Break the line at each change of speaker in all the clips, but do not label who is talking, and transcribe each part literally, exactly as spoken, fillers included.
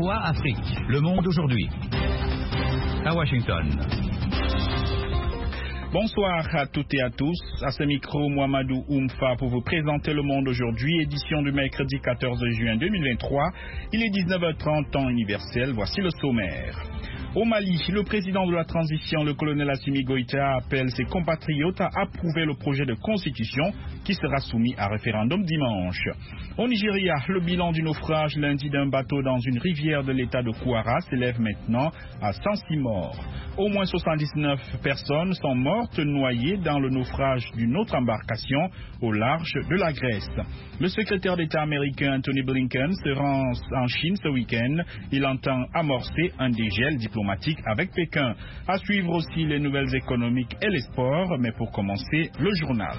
V O A Afrique, Le Monde aujourd'hui. À Washington.
Bonsoir à toutes et à tous. À ce micro, Mohamedou Oumfa pour vous présenter Le Monde aujourd'hui, édition du mercredi quatorze juin deux mille vingt-trois. Il est dix-neuf heures trente temps universel. Voici le sommaire. Au Mali, le président de la transition, le colonel Assimi Goïta, appelle ses compatriotes à approuver le projet de constitution qui sera soumis à référendum dimanche. Au Nigeria, le bilan du naufrage lundi d'un bateau dans une rivière de l'état de Kwara s'élève maintenant à cent six morts. Au moins soixante-dix-neuf personnes sont mortes noyées dans le naufrage d'une autre embarcation au large de la Grèce. Le secrétaire d'État américain Anthony Blinken se rend en Chine ce week-end. Il entend amorcer un dégel diplomatique avec Pékin. À suivre aussi les nouvelles économiques et les sports, mais pour commencer, le journal.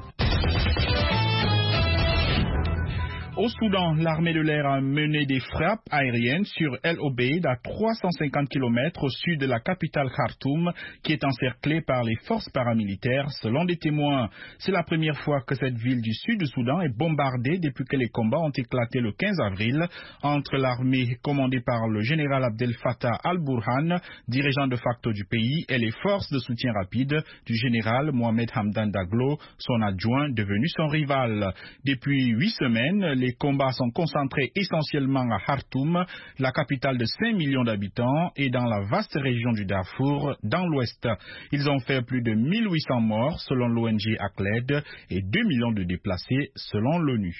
Au Soudan, l'armée de l'air a mené des frappes aériennes sur El Obeid à trois cent cinquante kilomètres au sud de la capitale Khartoum, qui est encerclée par les forces paramilitaires, selon des témoins. C'est la première fois que cette ville du sud du Soudan est bombardée depuis que les combats ont éclaté le quinze avril entre l'armée commandée par le général Abdel Fattah al-Burhan, dirigeant de facto du pays, et les forces de soutien rapide du général Mohamed Hamdan Daglo, son adjoint devenu son rival. Depuis huit semaines, les combats sont concentrés essentiellement à Khartoum, la capitale de cinq millions d'habitants, et dans la vaste région du Darfour, dans l'ouest. Ils ont fait plus de mille huit cents morts selon l'O N G ACLED et deux millions de déplacés selon l'ONU.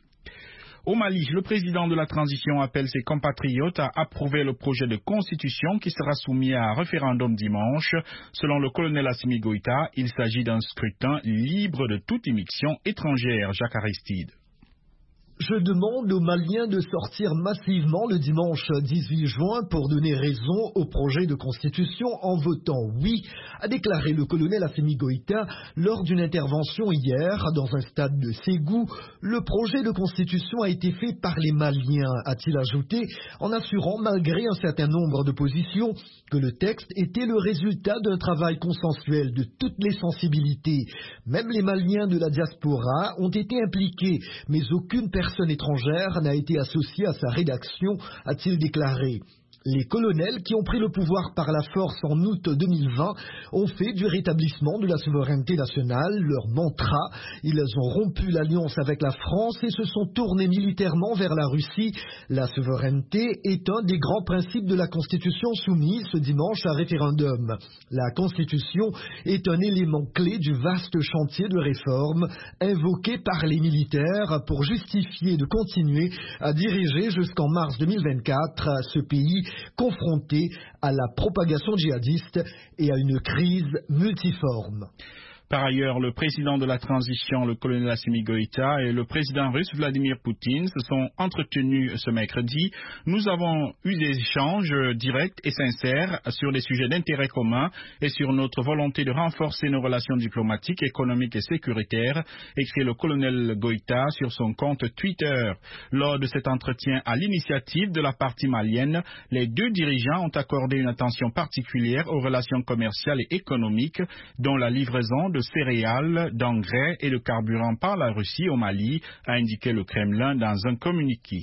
Au Mali, le président de la transition appelle ses compatriotes à approuver le projet de constitution qui sera soumis à référendum dimanche. Selon le colonel Assimi Goïta, il s'agit d'un scrutin libre de toute immixtion étrangère. Jacques Aristide.
Je demande aux Maliens de sortir massivement le dimanche dix-huit juin pour donner raison au projet de constitution en votant oui, a déclaré le colonel Assimi Goïta lors d'une intervention hier dans un stade de Ségou. Le projet de constitution a été fait par les Maliens, a-t-il ajouté, en assurant, malgré un certain nombre de positions, que le texte était le résultat d'un travail consensuel de toutes les sensibilités. Même les Maliens de la diaspora ont été impliqués, mais aucune personne Personne étrangère n'a été associée à sa rédaction, a-t-il déclaré. Les colonels qui ont pris le pouvoir par la force en août deux mille vingt ont fait du rétablissement de la souveraineté nationale leur mantra. Ils ont rompu l'alliance avec la France et se sont tournés militairement vers la Russie. La souveraineté est un des grands principes de la Constitution soumise ce dimanche à référendum. La Constitution est un élément clé du vaste chantier de réforme invoqué par les militaires pour justifier de continuer à diriger jusqu'en mars deux mille vingt-quatre ce pays confronté à la propagation djihadiste et à une crise multiforme.
Par ailleurs, le président de la transition, le colonel Assimi Goïta, et le président russe Vladimir Poutine se sont entretenus ce mercredi. Nous avons eu des échanges directs et sincères sur des sujets d'intérêt commun et sur notre volonté de renforcer nos relations diplomatiques, économiques et sécuritaires, écrit le colonel Goïta sur son compte Twitter. Lors de cet entretien à l'initiative de la partie malienne, les deux dirigeants ont accordé une attention particulière aux relations commerciales et économiques, dont la livraison de céréales, d'engrais et de carburant par la Russie au Mali, a indiqué le Kremlin dans un communiqué.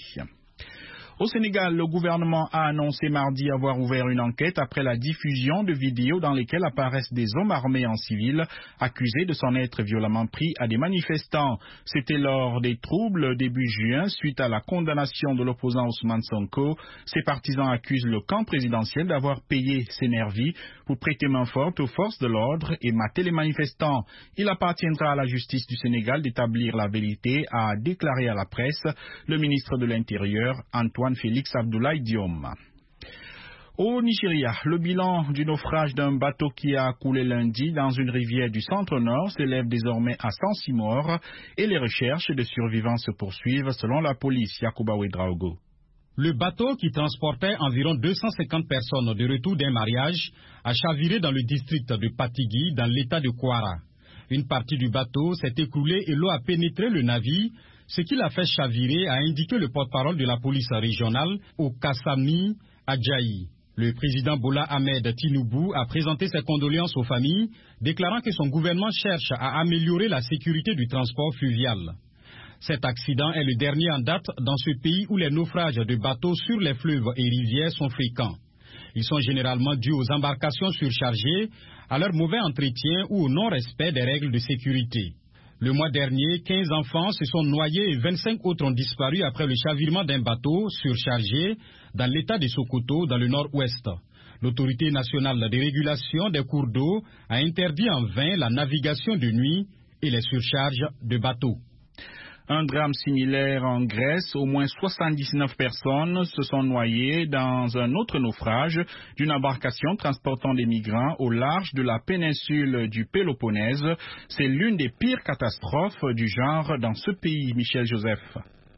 Au Sénégal, le gouvernement a annoncé mardi avoir ouvert une enquête après la diffusion de vidéos dans lesquelles apparaissent des hommes armés en civil accusés de s'en être violemment pris à des manifestants. C'était lors des troubles début juin suite à la condamnation de l'opposant Ousmane Sonko. Ses partisans accusent le camp présidentiel d'avoir payé ses nervis pour prêter main forte aux forces de l'ordre et mater les manifestants. Il appartiendra à la justice du Sénégal d'établir la vérité, a déclaré à la presse le ministre de l'Intérieur, Antoine Félix Abdoulaye Diom. Au Nigeria, le bilan du naufrage d'un bateau qui a coulé lundi dans une rivière du centre-nord s'élève désormais à cent six morts et les recherches de survivants se poursuivent selon la police. Yacouba Ouedraogo.
Le bateau qui transportait environ deux cent cinquante personnes de retour d'un mariage a chaviré dans le district de Patigui dans l'état de Kwara. Une partie du bateau s'est écroulée et l'eau a pénétré le navire, ce qui l'a fait chavirer, a indiqué le porte-parole de la police régionale au Kassami Adjaï. Le président Bola Ahmed Tinubu a présenté ses condoléances aux familles, déclarant que son gouvernement cherche à améliorer la sécurité du transport fluvial. Cet accident est le dernier en date dans ce pays où les naufrages de bateaux sur les fleuves et rivières sont fréquents. Ils sont généralement dus aux embarcations surchargées, à leur mauvais entretien ou au non-respect des règles de sécurité. Le mois dernier, quinze enfants se sont noyés et vingt-cinq autres ont disparu après le chavirement d'un bateau surchargé dans l'état de Sokoto, dans le nord-ouest. L'autorité nationale de régulation des cours d'eau a interdit en vain la navigation de nuit et les surcharges de bateaux.
Un drame similaire en Grèce, au moins soixante-dix-neuf personnes se sont noyées dans un autre naufrage d'une embarcation transportant des migrants au large de la péninsule du Péloponnèse. C'est l'une des pires catastrophes du genre dans ce pays, Michel Joseph.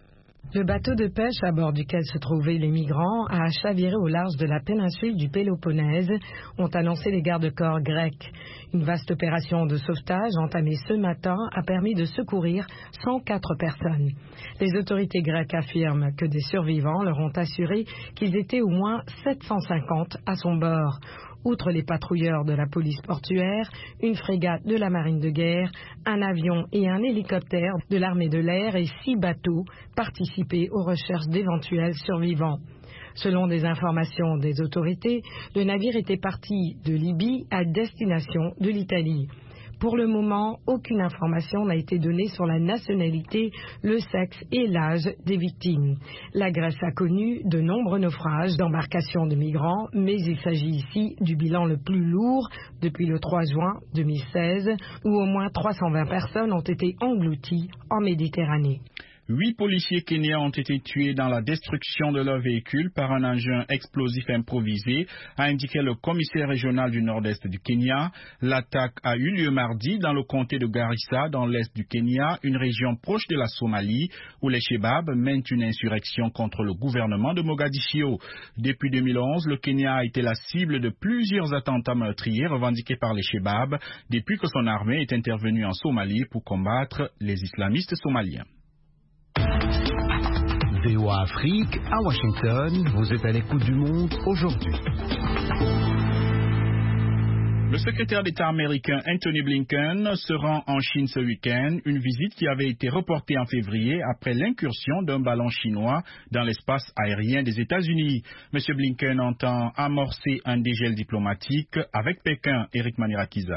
Le bateau de pêche à bord duquel se trouvaient les migrants a chaviré au large de la péninsule du Péloponnèse, ont annoncé les gardes-corps grecs. Une vaste opération de sauvetage entamée ce matin a permis de secourir cent quatre personnes. Les autorités grecques affirment que des survivants leur ont assuré qu'ils étaient au moins sept cent cinquante à son bord. Outre les patrouilleurs de la police portuaire, une frégate de la marine de guerre, un avion et un hélicoptère de l'armée de l'air et six bateaux participaient aux recherches d'éventuels survivants. Selon des informations des autorités, le navire était parti de Libye à destination de l'Italie. Pour le moment, aucune information n'a été donnée sur la nationalité, le sexe et l'âge des victimes. La Grèce a connu de nombreux naufrages d'embarcations de migrants, mais il s'agit ici du bilan le plus lourd depuis le trois juin deux mille seize, où au moins trois cent vingt personnes ont été englouties en Méditerranée.
Huit policiers kenyans ont été tués dans la destruction de leur véhicule par un engin explosif improvisé, a indiqué le commissaire régional du nord-est du Kenya. L'attaque a eu lieu mardi dans le comté de Garissa, dans l'est du Kenya, une région proche de la Somalie, où les Shebabs mènent une insurrection contre le gouvernement de Mogadiscio. Depuis deux mille onze, le Kenya a été la cible de plusieurs attentats meurtriers revendiqués par les Shebabs, depuis que son armée est intervenue en Somalie pour combattre les islamistes somaliens.
V O A Afrique, à Washington, vous êtes à l'écoute du monde aujourd'hui.
Le secrétaire d'État américain Anthony Blinken se rend en Chine ce week-end, une visite qui avait été reportée en février après l'incursion d'un ballon chinois dans l'espace aérien des États-Unis. M. Blinken entend amorcer un dégel diplomatique avec Pékin. Eric Manirakiza.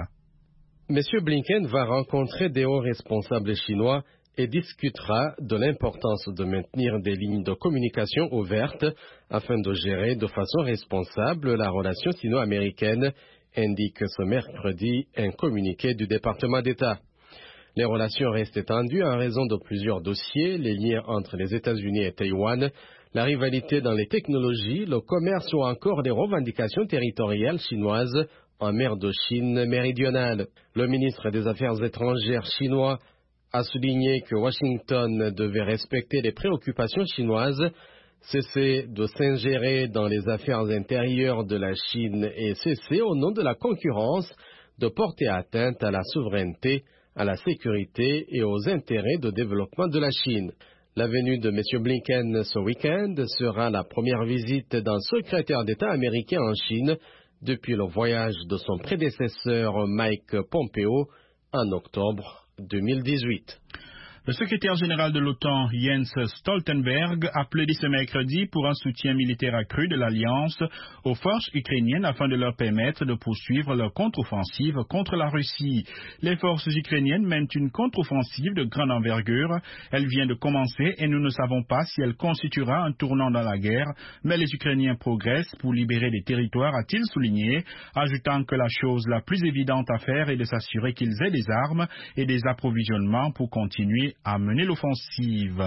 M. Blinken va rencontrer des hauts responsables chinois et discutera de l'importance de maintenir des lignes de communication ouvertes afin de gérer de façon responsable la relation sino-américaine, indique ce mercredi un communiqué du département d'État. Les relations restent tendues en raison de plusieurs dossiers, les liens entre les États-Unis et Taïwan, la rivalité dans les technologies, le commerce ou encore les revendications territoriales chinoises en mer de Chine méridionale. Le ministre des Affaires étrangères chinois a souligné que Washington devait respecter les préoccupations chinoises, cesser de s'ingérer dans les affaires intérieures de la Chine et cesser, au nom de la concurrence, de porter atteinte à la souveraineté, à la sécurité et aux intérêts de développement de la Chine. La venue de M. Blinken ce week-end sera la première visite d'un secrétaire d'État américain en Chine depuis le voyage de son prédécesseur Mike Pompeo en octobre deux mille dix-huit.
Le secrétaire général de l'OTAN, Jens Stoltenberg, a plaidé ce mercredi pour un soutien militaire accru de l'Alliance aux forces ukrainiennes afin de leur permettre de poursuivre leur contre-offensive contre la Russie. Les forces ukrainiennes mènent une contre-offensive de grande envergure. Elle vient de commencer et nous ne savons pas si elle constituera un tournant dans la guerre, mais les Ukrainiens progressent pour libérer des territoires, a-t-il souligné, ajoutant que la chose la plus évidente à faire est de s'assurer qu'ils aient des armes et des approvisionnements pour continuer à mener l'offensive.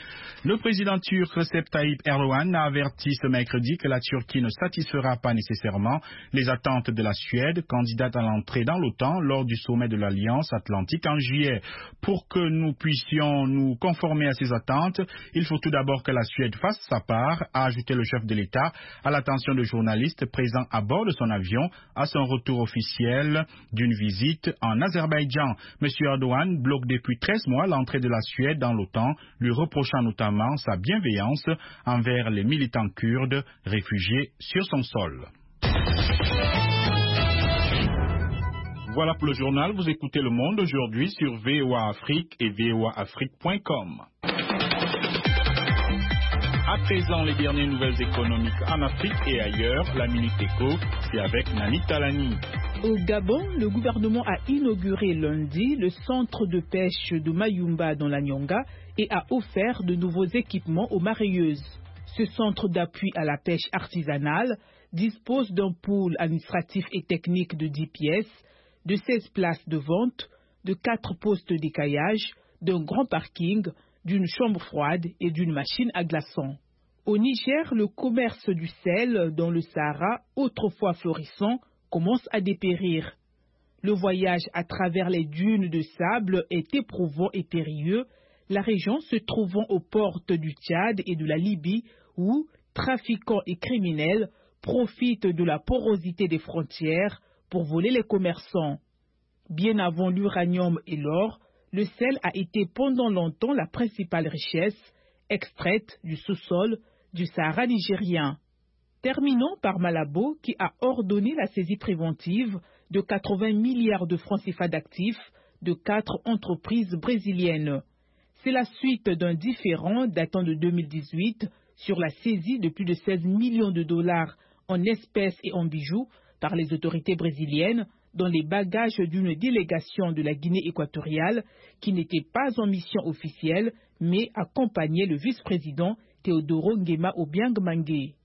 Le président turc Recep Tayyip Erdogan a averti ce mercredi que la Turquie ne satisfera pas nécessairement les attentes de la Suède, candidate à l'entrée dans l'OTAN lors du sommet de l'Alliance Atlantique en juillet. Pour que nous puissions nous conformer à ces attentes, il faut tout d'abord que la Suède fasse sa part, a ajouté le chef de l'État à l'attention de journalistes présents à bord de son avion à son retour officiel d'une visite en Azerbaïdjan. M. Erdogan bloque depuis treize mois l'entrée de la Suède dans l'OTAN, lui reprochant notamment sa bienveillance envers les militants kurdes réfugiés sur son sol. Voilà pour le journal. Vous écoutez Le Monde aujourd'hui sur V O A Afrique et V O A Afrique point com. À présent, les dernières nouvelles économiques en Afrique et ailleurs, la Minute Éco, c'est avec Nani Talani.
Au Gabon, le gouvernement a inauguré lundi le centre de pêche de Mayumba dans la Nyonga et a offert de nouveaux équipements aux mareyeuses. Ce centre d'appui à la pêche artisanale dispose d'un pool administratif et technique de dix pièces, de seize places de vente, de quatre postes d'écaillage, d'un grand parking, d'une chambre froide et d'une machine à glaçons. Au Niger, le commerce du sel dans le Sahara, autrefois florissant, commence à dépérir. Le voyage à travers les dunes de sable est éprouvant et périlleux, la région se trouvant aux portes du Tchad et de la Libye où trafiquants et criminels profitent de la porosité des frontières pour voler les commerçants. Bien avant l'uranium et l'or, le sel a été pendant longtemps la principale richesse extraite du sous-sol du Sahara nigérien. Terminons par Malabo qui a ordonné la saisie préventive de quatre-vingts milliards de francs C F A d'actifs de quatre entreprises brésiliennes. C'est la suite d'un différend datant de deux mille dix-huit sur la saisie de plus de seize millions de dollars en espèces et en bijoux par les autorités brésiliennes dans les bagages d'une délégation de la Guinée équatoriale qui n'était pas en mission officielle mais accompagnait le vice-président Teodoro Nguema Obiang Mangue.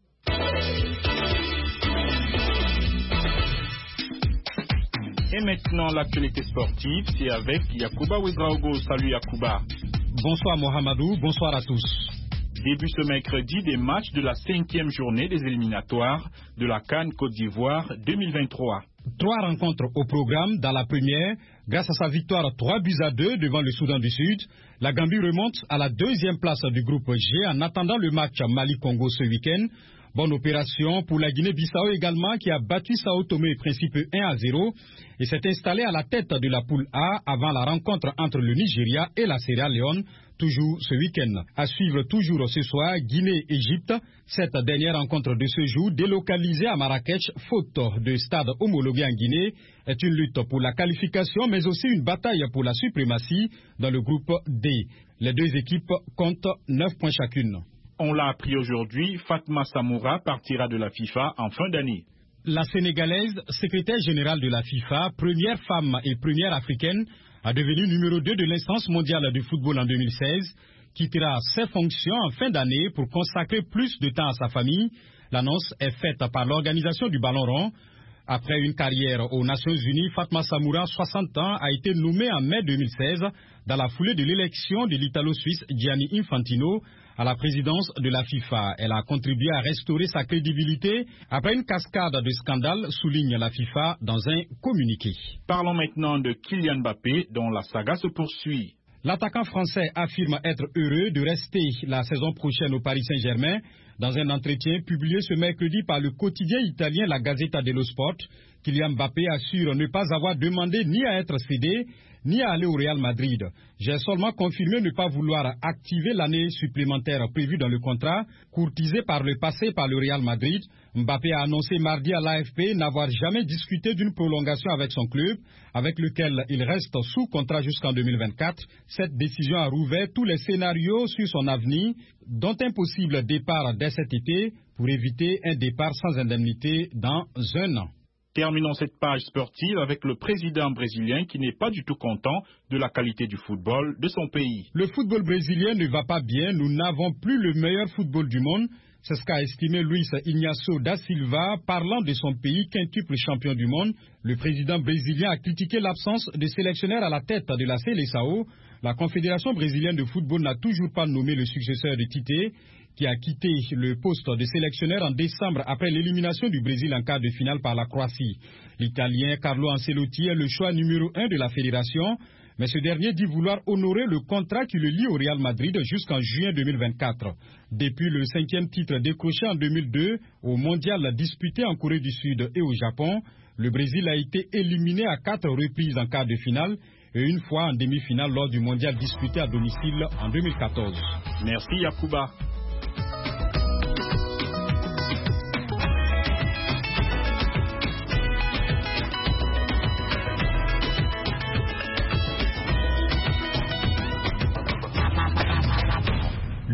Et maintenant, l'actualité sportive, c'est avec Yacouba Ouedraogo. Salut Yacouba.
Bonsoir Mohamedou, bonsoir à tous.
Début ce mercredi des matchs de la cinquième journée des éliminatoires de la CAN Côte d'Ivoire deux mille vingt-trois.
Trois rencontres au programme. Dans la première, grâce à sa victoire trois buts à deux devant le Soudan du Sud, la Gambie remonte à la deuxième place du groupe G en attendant le match Mali-Congo ce week-end. Bonne opération pour la Guinée-Bissau également qui a battu Sao Tomé et Principe un à zéro et s'est installée à la tête de la poule A avant la rencontre entre le Nigeria et la Sierra Leone, toujours ce week-end. À suivre toujours ce soir, Guinée-Égypte. Cette dernière rencontre de ce jour, délocalisée à Marrakech, faute de stade homologué en Guinée, est une lutte pour la qualification mais aussi une bataille pour la suprématie dans le groupe D. Les deux équipes comptent neuf points chacune.
On l'a appris aujourd'hui, Fatma Samoura partira de la FIFA en fin d'année.
La Sénégalaise, secrétaire générale de la FIFA, première femme et première africaine, a devenu numéro deux de l'instance mondiale du football en deux mille seize, quittera ses fonctions en fin d'année pour consacrer plus de temps à sa famille. L'annonce est faite par l'organisation du Ballon Rond. Après une carrière aux Nations Unies, Fatma Samoura, soixante ans, a été nommée en mai deux mille seize dans la foulée de l'élection de l'Italo-Suisse Gianni Infantino à la présidence de la FIFA. Elle a contribué à restaurer sa crédibilité après une cascade de scandales, souligne la FIFA dans un communiqué.
Parlons maintenant de Kylian Mbappé, dont la saga se poursuit.
L'attaquant français affirme être heureux de rester la saison prochaine au Paris Saint-Germain. Dans un entretien publié ce mercredi par le quotidien italien La Gazzetta dello Sport, Kylian Mbappé assure ne pas avoir demandé ni à être cédé, ni à aller au Real Madrid. J'ai seulement confirmé ne pas vouloir activer l'année supplémentaire prévue dans le contrat, courtisé par le passé par le Real Madrid. Mbappé a annoncé mardi à l'A F P n'avoir jamais discuté d'une prolongation avec son club, avec lequel il reste sous contrat jusqu'en deux mille vingt-quatre. Cette décision a rouvert tous les scénarios sur son avenir, dont un possible départ dès cet été, pour éviter un départ sans indemnité dans un an.
Terminons cette page sportive avec le président brésilien qui n'est pas du tout content de la qualité du football de son pays.
Le football brésilien ne va pas bien, nous n'avons plus le meilleur football du monde. C'est ce qu'a estimé Luis Ignacio da Silva, parlant de son pays quintuple champion du monde. Le président brésilien a critiqué l'absence de sélectionneur à la tête de la Seleção. La Confédération brésilienne de football n'a toujours pas nommé le successeur de Tite, qui a quitté le poste de sélectionneur en décembre après l'élimination du Brésil en quart de finale par la Croatie. L'Italien Carlo Ancelotti est le choix numéro un de la fédération, mais ce dernier dit vouloir honorer le contrat qui le lie au Real Madrid jusqu'en juin deux mille vingt-quatre. Depuis le cinquième titre décroché en deux mille deux au mondial disputé en Corée du Sud et au Japon, le Brésil a été éliminé à quatre reprises en quart de finale et une fois en demi-finale lors du mondial disputé à domicile en deux mille quatorze.
Merci Yacouba.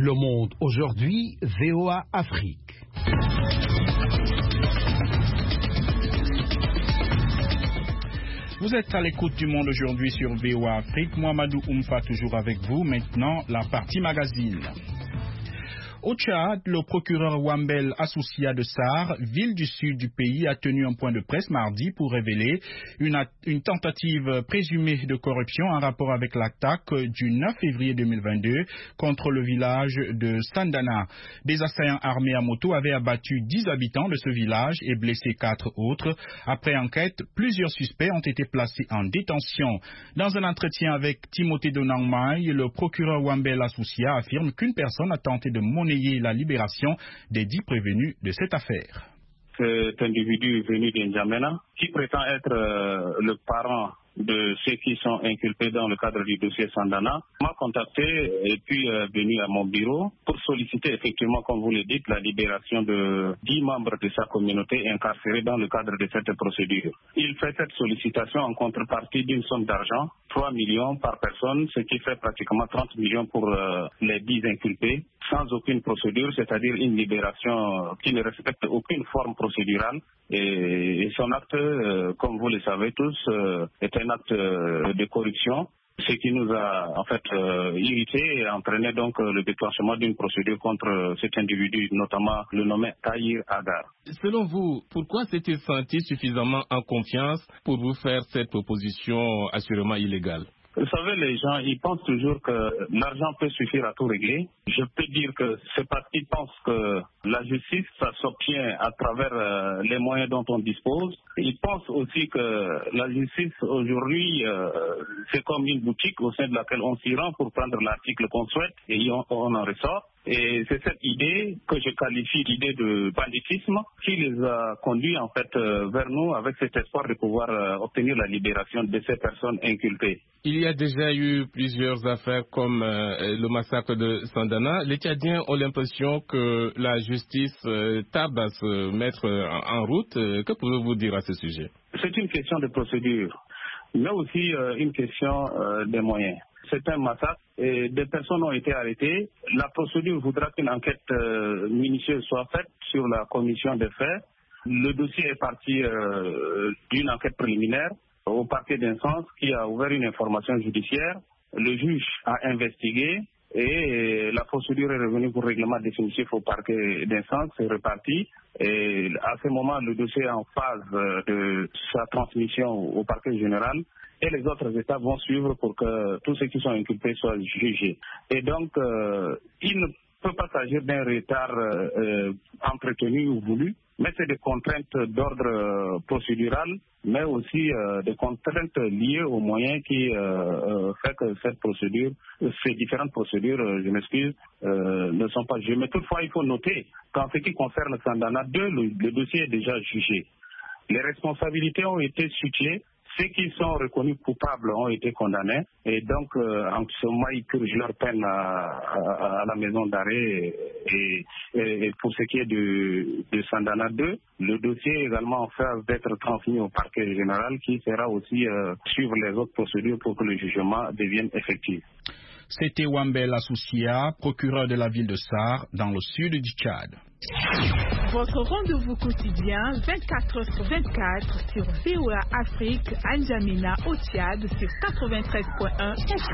Le Monde aujourd'hui, V O A Afrique.
Vous êtes à l'écoute du Monde aujourd'hui sur V O A Afrique. Mohamedou Oumfa toujours avec vous. Maintenant, la partie magazine. Au Tchad, le procureur Wambel Assoucia de Sarr, ville du sud du pays, a tenu un point de presse mardi pour révéler une, une tentative présumée de corruption en rapport avec l'attaque du neuf février deux mille vingt-deux contre le village de Sandana. Des assaillants armés à moto avaient abattu dix habitants de ce village et blessé quatre autres. Après enquête, plusieurs suspects ont été placés en détention. Dans un entretien avec Timothée Donangmai, le procureur Wambel Assoucia affirme qu'une personne a tenté de monnayer la libération des dix prévenus de cette affaire.
Cet individu venu d'Injamena, qui prétend être euh, le parent de ceux qui sont inculpés dans le cadre du dossier Sandana, m'a contacté et puis euh, venu à mon bureau pour solliciter effectivement, comme vous le dites, la libération de dix membres de sa communauté incarcérés dans le cadre de cette procédure. Il fait cette sollicitation en contrepartie d'une somme d'argent, trois millions par personne, ce qui fait pratiquement trente millions pour euh, les dix inculpés, sans aucune procédure, c'est-à-dire une libération qui ne respecte aucune forme procédurale. Et, et son acte, euh, comme vous le savez tous, euh, est un acte euh, de corruption, ce qui nous a en fait euh, irrité et entraîné donc euh, le déclenchement d'une procédure contre euh, cet individu, notamment le nommé Tahir Agar.
Selon vous, pourquoi s'est-il senti suffisamment en confiance pour vous faire cette proposition assurément illégale?
Vous savez, les gens, ils pensent toujours que l'argent peut suffire à tout régler. Je peux dire que c'est parce qu'ils pensent que la justice, ça s'obtient à travers euh, les moyens dont on dispose. Ils pensent aussi que la justice, aujourd'hui, euh, c'est comme une boutique au sein de laquelle on s'y rend pour prendre l'article qu'on souhaite et on, on en ressort. Et c'est cette idée que je qualifie d'idée de banditisme qui les a conduits en fait euh, vers nous avec cet espoir de pouvoir euh, obtenir la libération de ces personnes inculpées.
Il y a déjà eu plusieurs affaires comme euh, le massacre de Sandana. Les Tchadiens ont l'impression que la justice euh, tarde à se mettre en, en route. Que pouvez-vous dire à ce sujet?
C'est une question de procédure, mais aussi euh, une question euh, des moyens. C'est un massacre et des personnes ont été arrêtées. La procédure voudra qu'une enquête euh, minutieuse soit faite sur la commission des faits. Le dossier est parti euh, d'une enquête préliminaire au parquet d'instance qui a ouvert une information judiciaire. Le juge a investigué et la procédure est revenue pour règlement définitif au parquet d'instance. C'est reparti. Et à ce moment, le dossier est en phase de sa transmission au parquet général. Et les autres États vont suivre pour que tous ceux qui sont inculpés soient jugés. Et donc, euh, il ne peut pas s'agir d'un retard euh, entretenu ou voulu, mais c'est des contraintes d'ordre euh, procédural, mais aussi euh, des contraintes liées aux moyens qui euh, euh, fait que cette procédure, ces différentes procédures, euh, je m'excuse, euh, ne sont pas jugées. Mais toutefois, il faut noter qu'en ce qui concerne Sandana deux, le, le dossier est déjà jugé. Les responsabilités ont été situées. Ceux qui sont reconnus coupables ont été condamnés et donc euh, en ce moment ils purgent leur peine à, à, à la maison d'arrêt et, et, et pour ce qui est de, de Sandana deux, le dossier est également en phase d'être transmis au parquet général qui sera aussi euh, suivre les autres procédures pour que le jugement devienne effectif.
C'était Wambel Assoucia, procureur de la ville de Sarr, dans le sud du Tchad.
Votre rendez-vous quotidien vingt-quatre heures sur vingt-quatre sur V O A Afrique, N'Djamena au Tchad sur quatre-vingt-treize point un F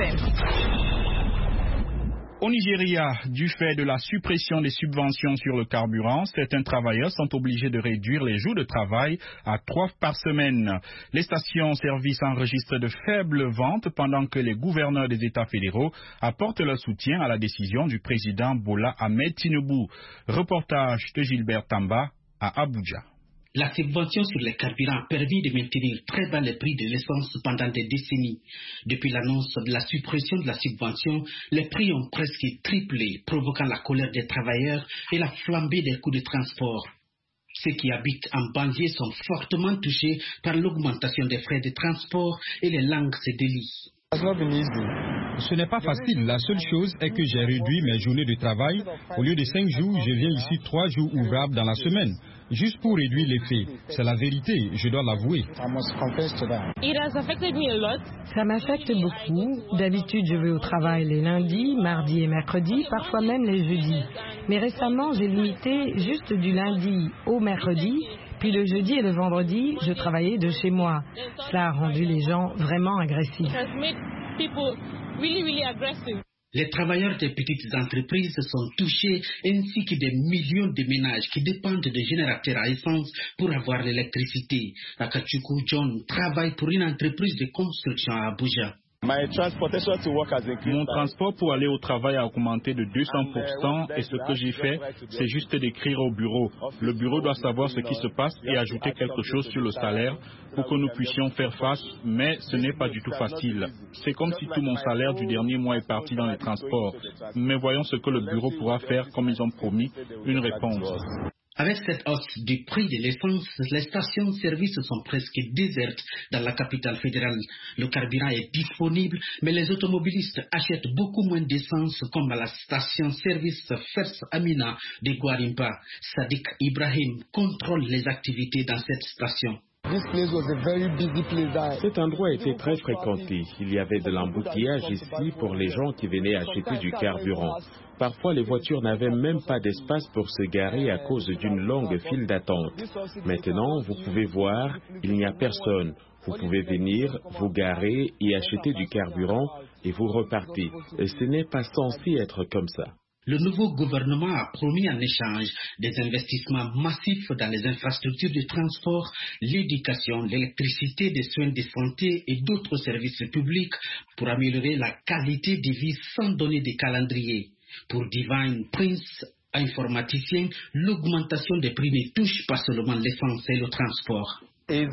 M.
Au Nigeria, du fait de la suppression des subventions sur le carburant, certains travailleurs sont obligés de réduire les jours de travail à trois par semaine. Les stations-service enregistrent de faibles ventes pendant que les gouverneurs des États fédéraux apportent leur soutien à la décision du président Bola Ahmed Tinubu. Reportage de Gilbert Tamba à Abuja.
La subvention sur les carburants a permis de maintenir très bas les prix de l'essence pendant des décennies. Depuis l'annonce de la suppression de la subvention, les prix ont presque triplé, provoquant la colère des travailleurs et la flambée des coûts de transport. Ceux qui habitent en banlieue sont fortement touchés par l'augmentation des frais de transport et les langues se délient.
Ce n'est pas facile. La seule chose est que j'ai réduit mes journées de travail. Au lieu de cinq jours, je viens ici trois jours ouvrables dans la semaine. Juste pour réduire l'effet. C'est la vérité, je dois l'avouer.
Ça m'affecte beaucoup. D'habitude, je vais au travail les lundis, mardis et mercredis, parfois même les jeudis. Mais récemment, j'ai limité juste du lundi au mercredi. Puis le jeudi et le vendredi, je travaillais de chez moi. Cela a rendu les gens vraiment agressifs.
Les travailleurs des petites entreprises sont touchés, ainsi que des millions de ménages qui dépendent de générateurs à essence pour avoir l'électricité. Akachuku John travaille pour une entreprise de construction à Abuja.
Mon transport pour aller au travail a augmenté de deux cents pour cent et ce que j'ai fait, c'est juste d'écrire au bureau. Le bureau doit savoir ce qui se passe et ajouter quelque chose sur le salaire pour que nous puissions faire face, mais ce n'est pas du tout facile. C'est comme si tout mon salaire du dernier mois est parti dans les transports. Mais voyons ce que le bureau pourra faire comme ils ont promis, une réponse.
Avec cette hausse du prix de l'essence, les stations-service sont presque désertes dans la capitale fédérale. Le carburant est disponible, mais les automobilistes achètent beaucoup moins d'essence, comme à la station-service First Amina de Gwarimpa. Sadiq Ibrahim contrôle les activités dans cette station.
Cet endroit était très fréquenté. Il y avait de l'embouteillage ici pour les gens qui venaient acheter du carburant. Parfois, les voitures n'avaient même pas d'espace pour se garer à cause d'une longue file d'attente. Maintenant, vous pouvez voir, il n'y a personne. Vous pouvez venir, vous garer et acheter du carburant et vous repartez. Et ce n'est pas censé être comme ça.
Le nouveau gouvernement a promis en échange des investissements massifs dans les infrastructures de transport, l'éducation, l'électricité, des soins de santé et d'autres services publics pour améliorer la qualité de vie sans donner de calendrier. Pour Divine Prince, informaticien, l'augmentation des prix ne touche pas seulement l'essence et le transport.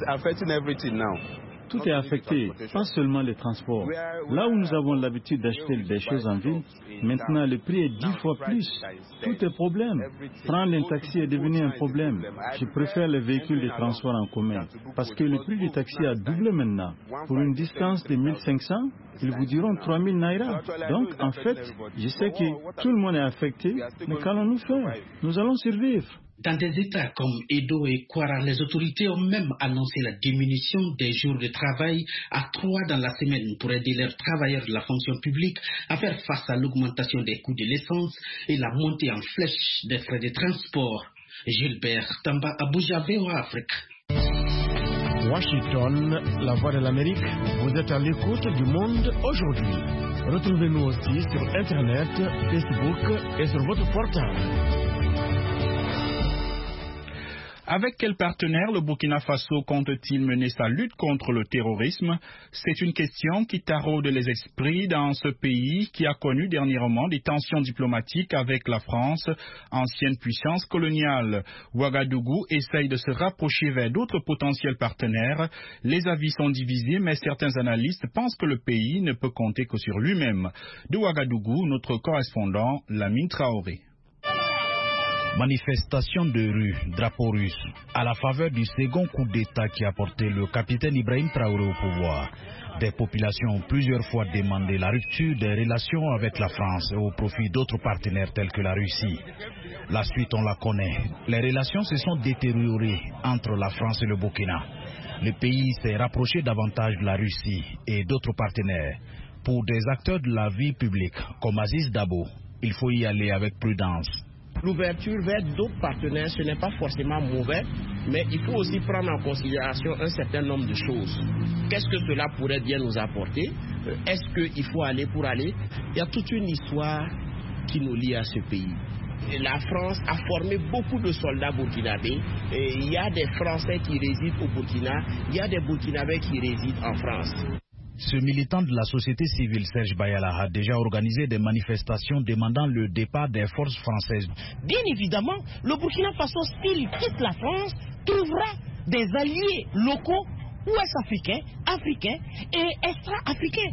Tout est affecté, pas seulement les transports. Là où nous avons l'habitude d'acheter des choses en ville, maintenant le prix est dix fois plus. Tout est problème. Prendre un taxi est devenu un problème. Je préfère les véhicules de transport en commun parce que le prix du taxi a doublé maintenant. Pour une distance de mille cinq cents, ils vous diront trois mille naira. Donc en fait, je sais que tout le monde est affecté, mais qu'allons-nous faire? Nous allons survivre.
Dans des États comme Edo et Kwara, les autorités ont même annoncé la diminution des jours de travail à trois dans la semaine pour aider leurs travailleurs de la fonction publique à faire face à l'augmentation des coûts de l'essence et la montée en flèche des frais de transport. Gilbert Tamba, Abuja, V O A Afrique.
Washington, la voix de l'Amérique, vous êtes à l'écoute du monde aujourd'hui. Retrouvez-nous aussi sur Internet, Facebook et sur votre portable.
Avec quel partenaire le Burkina Faso compte-t-il mener sa lutte contre le terrorisme? C'est une question qui taraude les esprits dans ce pays qui a connu dernièrement des tensions diplomatiques avec la France, ancienne puissance coloniale. Ouagadougou essaye de se rapprocher vers d'autres potentiels partenaires. Les avis sont divisés, mais certains analystes pensent que le pays ne peut compter que sur lui-même. De Ouagadougou, notre correspondant, Lamine Traoré.
Manifestation de rue, drapeau russe, à la faveur du second coup d'État qui a porté le capitaine Ibrahim Traoré au pouvoir. Des populations ont plusieurs fois demandé la rupture des relations avec la France et au profit d'autres partenaires tels que la Russie. La suite, on la connaît. Les relations se sont détériorées entre la France et le Burkina. Le pays s'est rapproché davantage de la Russie et d'autres partenaires. Pour des acteurs de la vie publique comme Aziz Dabo, il faut y aller avec prudence.
L'ouverture vers d'autres partenaires, ce n'est pas forcément mauvais, mais il faut aussi prendre en considération un certain nombre de choses. Qu'est-ce que cela pourrait bien nous apporter? Est-ce qu'il faut aller pour aller? Il y a toute une histoire qui nous lie à ce pays. La France a formé beaucoup de soldats burkinabés. Et il y a des Français qui résident au Burkina, il y a des Burkinabés qui résident en France.
Ce militant de la société civile, Serge Bayala, a déjà organisé des manifestations demandant le départ des forces françaises.
Bien évidemment, le Burkina Faso, s'il quitte la France, trouvera des alliés locaux, ouest-africains, africains et extra-africains.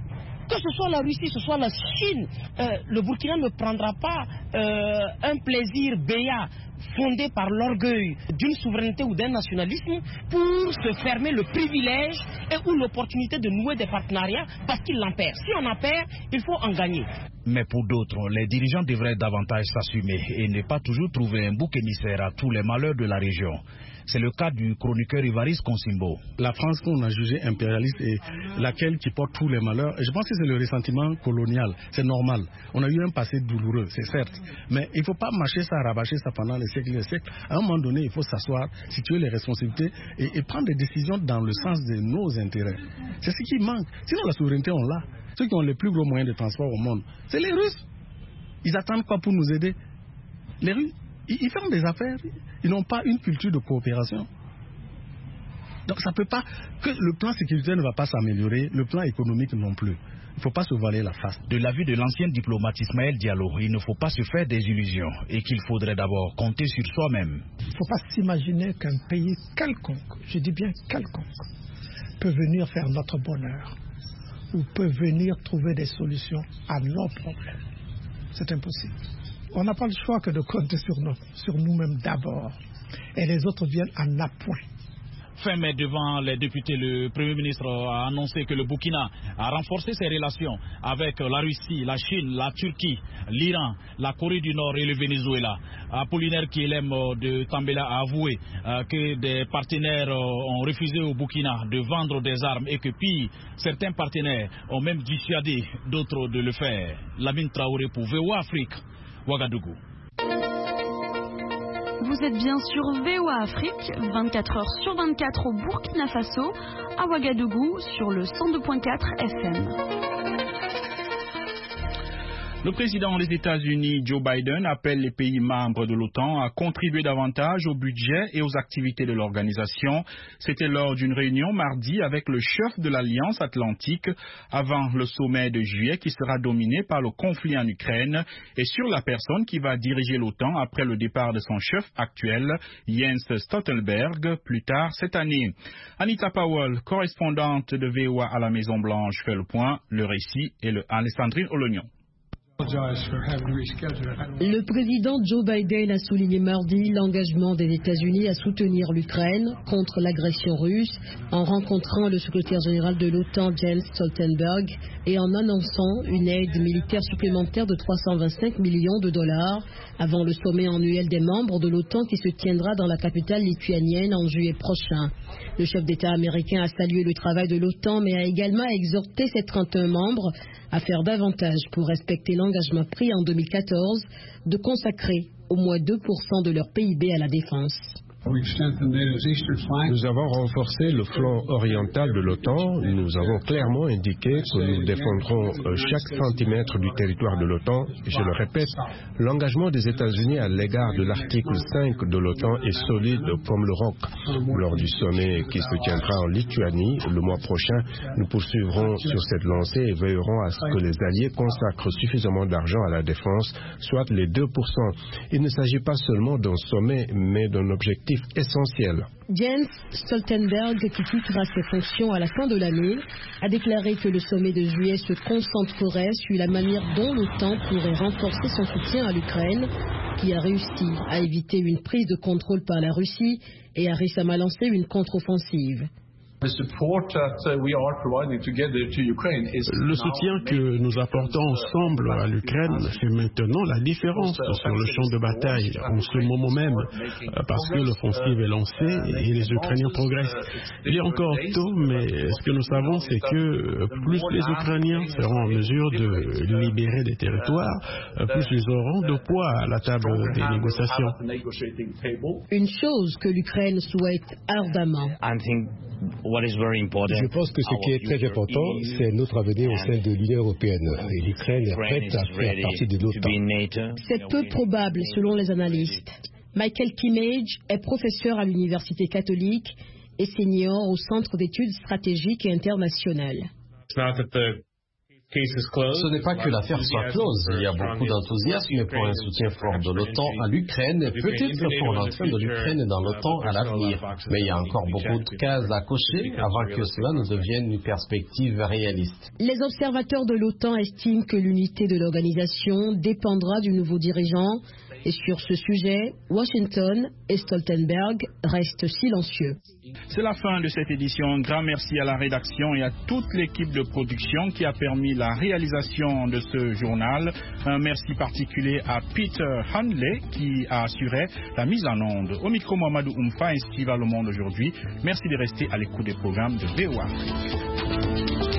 Que ce soit la Russie, que ce soit la Chine, euh, le Burkina ne prendra pas euh, un plaisir béat fondé par l'orgueil d'une souveraineté ou d'un nationalisme pour se fermer le privilège et ou l'opportunité de nouer des partenariats parce qu'il en perd. Si on en perd, il faut en gagner.
Mais pour d'autres, les dirigeants devraient davantage s'assumer et ne pas toujours trouver un bouc émissaire à tous les malheurs de la région. C'est le cas du chroniqueur Évariste Consimbo.
La France qu'on a jugée impérialiste et laquelle qui porte tous les malheurs, je pense que c'est le ressentiment colonial, c'est normal. On a eu un passé douloureux, c'est certes, mais il ne faut pas mâcher ça, rabâcher ça pendant les siècles et les siècles. À un moment donné, il faut s'asseoir, situer les responsabilités et, et prendre des décisions dans le sens de nos intérêts. C'est ce qui manque. Sinon la souveraineté, on l'a. Ceux qui ont les plus gros moyens de transport au monde, c'est les Russes. Ils attendent quoi pour nous aider? Les Russes, ils, ils font des affaires. Ils n'ont pas une culture de coopération. Donc ça peut pas, que le plan sécuritaire ne va pas s'améliorer, le plan économique non plus. Il ne faut pas se voiler la face.
De l'avis de l'ancien diplomate Ismaël Diallo, il ne faut pas se faire des illusions et qu'il faudrait d'abord compter sur soi-même.
Il ne faut pas s'imaginer qu'un pays quelconque, je dis bien quelconque, peut venir faire notre bonheur ou peut venir trouver des solutions à nos problèmes. C'est impossible. On n'a pas le choix que de compter sur nous, sur nous-mêmes d'abord. Et les autres viennent en appoint.
Fin mai, devant les députés, le Premier ministre a annoncé que le Burkina a renforcé ses relations avec la Russie, la Chine, la Turquie, l'Iran, la Corée du Nord et le Venezuela. Apollinaire Kielem de Tambela a avoué que des partenaires ont refusé au Burkina de vendre des armes et que pire, certains partenaires ont même dissuadé d'autres de le faire. Lamine Traoré pour V O A Afrique, Ouagadougou.
Vous êtes bien sur V O A Afrique, vingt-quatre heures sur vingt-quatre au Burkina Faso, à Ouagadougou sur le cent deux point quatre F M.
Le président des États-Unis, Joe Biden, appelle les pays membres de l'OTAN à contribuer davantage au budget et aux activités de l'organisation. C'était lors d'une réunion mardi avec le chef de l'Alliance Atlantique avant le sommet de juillet qui sera dominé par le conflit en Ukraine et sur la personne qui va diriger l'OTAN après le départ de son chef actuel, Jens Stoltenberg, plus tard cette année. Anita Powell, correspondante de V O A à la Maison-Blanche, fait le point. Le récit est le Alessandrine Olognon.
Le président Joe Biden a souligné mardi l'engagement des États-Unis à soutenir l'Ukraine contre l'agression russe en rencontrant le secrétaire général de l'OTAN Jens Stoltenberg et en annonçant une aide militaire supplémentaire de trois cent vingt-cinq millions de dollars avant le sommet annuel des membres de l'OTAN qui se tiendra dans la capitale lituanienne en juillet prochain. Le chef d'État américain a salué le travail de l'OTAN mais a également exhorté ses trente et un membres à faire davantage pour respecter l'engagement pris en deux mille quatorze de consacrer au moins deux pour cent de leur P I B à la défense.
Nous avons renforcé le flanc oriental de l'OTAN. Nous avons clairement indiqué que nous défendrons chaque centimètre du territoire de l'OTAN. Je le répète, l'engagement des États-Unis à l'égard de l'article cinq de l'OTAN est solide comme le roc. Lors du sommet qui se tiendra en Lituanie le mois prochain, nous poursuivrons sur cette lancée et veillerons à ce que les alliés consacrent suffisamment d'argent à la défense, soit les deux pour cent. Il ne s'agit pas seulement d'un sommet, mais d'un objectif essentiel.
Jens Stoltenberg, qui quittera ses fonctions à la fin de l'année, a déclaré que le sommet de juillet se concentrerait sur la manière dont l'OTAN pourrait renforcer son soutien à l'Ukraine, qui a réussi à éviter une prise de contrôle par la Russie et a récemment lancé une contre-offensive.
Le soutien que nous apportons ensemble à l'Ukraine fait maintenant la différence sur le champ de bataille en ce moment même, parce que l'offensive est lancée et les Ukrainiens progressent. Il est encore tôt, mais ce que nous savons, c'est que plus les Ukrainiens seront en mesure de libérer des territoires, plus ils auront de poids à la table des négociations.
Une chose que l'Ukraine souhaite ardemment.
Je pense que ce qui est très important, c'est notre avenir au sein de l'Union européenne. Et l'Ukraine est prête à faire partie de l'OTAN.
C'est peu probable selon les analystes. Michael Kimmage est professeur à l'Université catholique et senior au Centre d'études stratégiques et internationales.
Ce n'est pas que l'affaire soit close. Il y a beaucoup d'enthousiasme pour un soutien fort de l'OTAN à l'Ukraine, peut-être pour l'entrée de l'Ukraine dans l'OTAN à l'avenir. Mais il y a encore beaucoup de cases à cocher avant que cela ne devienne une perspective réaliste.
Les observateurs de l'OTAN estiment que l'unité de l'organisation dépendra du nouveau dirigeant. Et sur ce sujet, Washington et Stoltenberg restent silencieux.
C'est la fin de cette édition. Un grand merci à la rédaction et à toute l'équipe de production qui a permis la réalisation de ce journal. Un merci particulier à Peter Handley qui a assuré la mise en onde. Au micro, Mohamedou Oumfa, ainsi va le monde aujourd'hui. Merci de rester à l'écoute des programmes de V O A.